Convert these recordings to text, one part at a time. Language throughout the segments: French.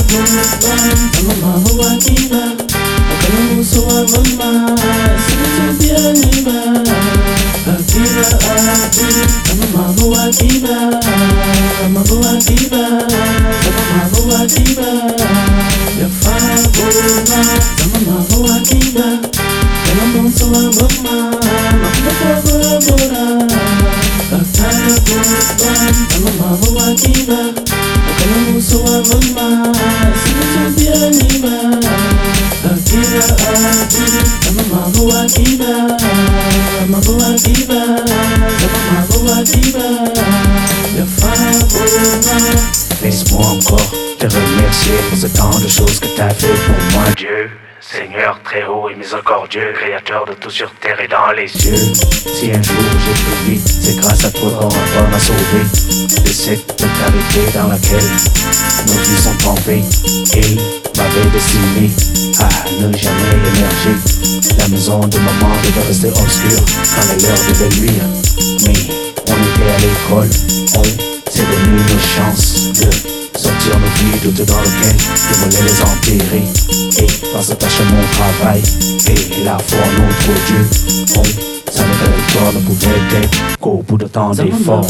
buwan kama mahuwa kiba Nakalamuso wa mama Sinutubia niba Akiba aku kama mahuwa kiba Mahuwa kiba Kama mahuwa kiba Yafaa buwa kama mahuwa kiba Nakalamuso wa mama Mahuwa bora bora Akala buwan kama mahuwa kiba Nakalamuso wa mama Sinutubia niba Akiba aku kama mahuwa kiba Mahuwa kiba Kama mahuwa kiba Yafaa buwa Laisse-moi encore te remercier pour ce tant de choses que t'as fait pour moi, Dieu. Seigneur très haut et miséricordieux, créateur de tout sur terre et dans les cieux. Si un jour j'ai pris vite, c'est grâce à toi qu'on m'a sauvé de cette précarité dans laquelle nos vies sont tombées. Il m'avait destiné à ne jamais émerger. La maison de maman devait rester obscure quand les leurs devaient luire. Mais on était à l'école, on s'est donné nos chances de sortir nos vies doutes dans lequel je voulais les enterrer. Et par cette tâche mon travail et la foi en notre Dieu, on savait que la victoire ne pouvait être qu'au bout de tant d'efforts.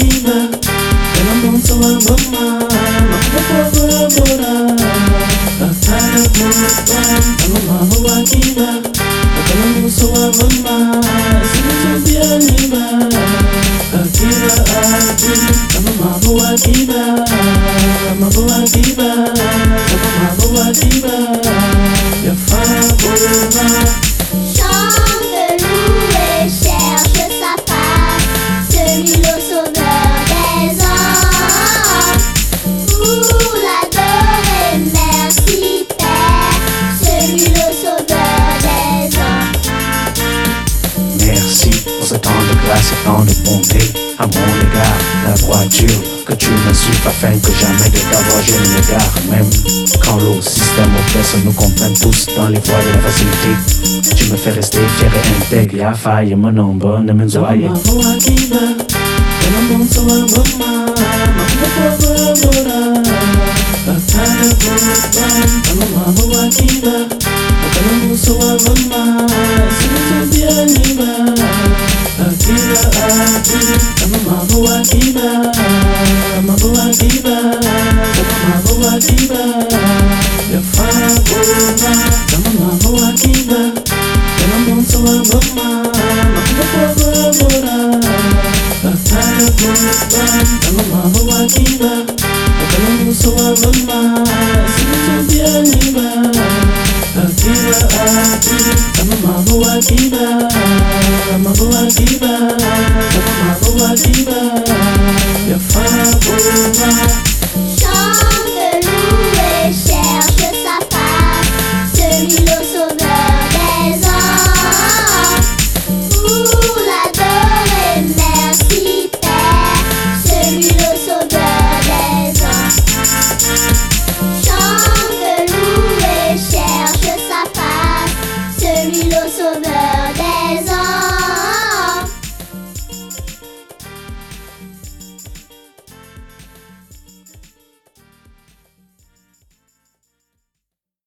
Chante, loue et cherche sa face, celui-là au sauveur des hommes. Pour l'adorer, merci Père, celui-là au sauveur des hommes. Merci pour ce temps de grâce et tant de bonté à mon égard. La droiture que tu m'insuffles afin que jamais de ta voix je ne m'égare. Même quand le système oppresse nous comprenne tous dans les voies de la facilité, tu me fais rester fier et intègre. Y'a faille mon nombre, ne me zoye. Mahuwa kiba,